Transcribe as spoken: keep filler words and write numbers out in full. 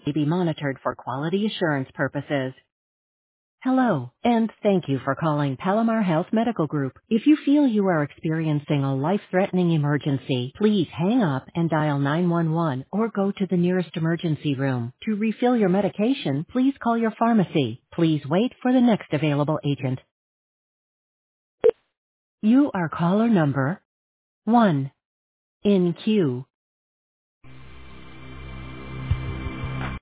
may be monitored for quality assurance purposes. Hello, and thank you for calling Palomar Health Medical Group. If you feel you are experiencing a life-threatening emergency, please hang up and dial nine one one or go to the nearest emergency room. To refill your medication, please call your pharmacy. Please wait for the next available agent. You are caller number one in queue.